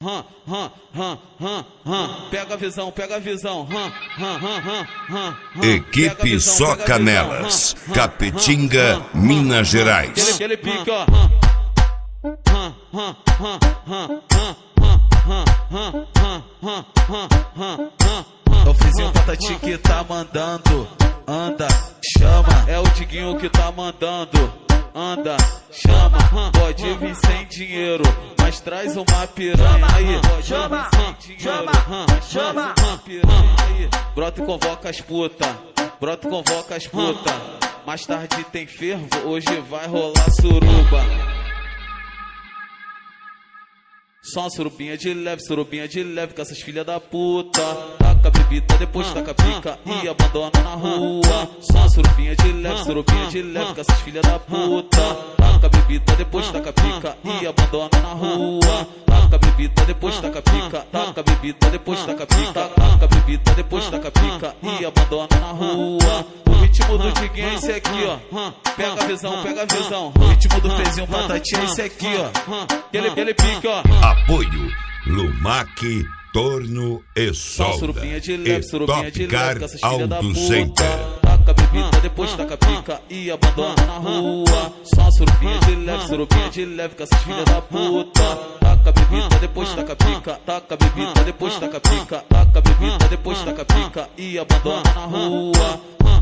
Pega a visão, pega a visão. Equipe Só Canelas, Capetinga, Minas Gerais. Aquele pique, ó. É o Frizinho Patati que tá mandando. Anda, chama. É o Diguinho que tá mandando. Anda, chama. Pode vir sem dinheiro, mas traz uma piranha aí. Chama, chama, chama. Brota e convoca as puta. Brota e convoca as puta. Mais tarde tem fervo, hoje vai rolar suruba. Só uma surubinha de leve com essas filhas da puta. Taca a bebida, depois taca a pica e abandona na rua. Só uma surubinha de leve com essas filhas da puta. Taca a bebida, depois taca a pica e abandona na rua. Taca a bebida, depois taca a pica. Taca a bebida, depois taca a pica. Taca a bebida, depois taca a pica e abandona na rua. O ritmo do Diguinho é esse aqui, ó. Pega a visão, pega a visão. O ritmo do Frizinho Patati é esse aqui, ó. Aquele pique, ó. Apoio Lumac, Torno e Solda. Surubinha de leve com essas filhas da Auto puta. Center. Taca a bebida, depois taca a pica e abandona na rua. Só surubinha de leve com essas filhas da puta. Taca a bebida, depois taca a pica. Taca a bebida, depois taca a pica. Taca a bebida, depois taca a pica e abandona na rua.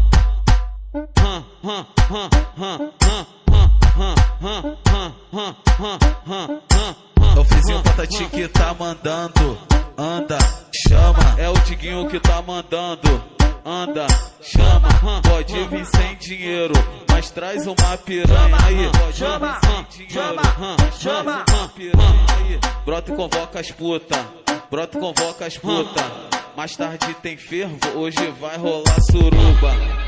É o Frizinho Patati que tá mandando. Anda, chama. É o Diguinho que tá mandando. Anda, chama. Pode vir sem dinheiro, mas traz uma piranha aí. Chama, chama, chama. Brota e convoca as puta. Brota e convoca as puta. Mais tarde tem fervo, hoje vai rolar suruba.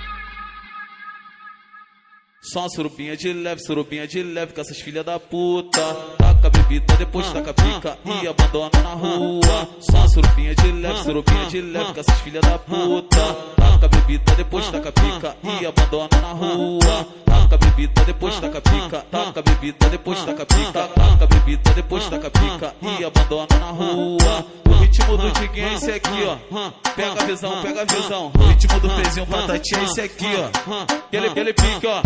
Só uma surubinha de leve com essas filhas da puta. Taca a bebida, depois taca a pica e abandona na rua. Só uma surubinha de leve com essas filhas da puta. Taca a bebida, depois taca a pica e abandona na rua. Taca a bebida, depois taca a pica. Taca a bebida, depois taca a pica. Taca a bebida, depois taca a pica e abandona na rua. O ritmo do Diguinho é esse aqui, ó. Pega a visão, pega a visão. O ritmo do Frizinho Patati é esse aqui, ó. Aquele pique, ó.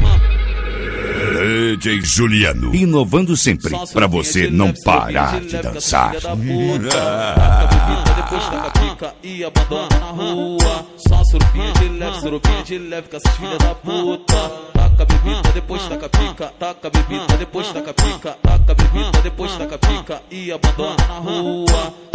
DJ Juliano, inovando sempre pra você não parar de dançar. Taca a bebida, depois taca a pica e abandona na rua. Só uma surubinha de leve com essas filhas da puta. Taca a bebida, depois taca a pica. Taca a bebida, depois taca a pica. Taca a bebida, depois taca a pica e abandona na rua.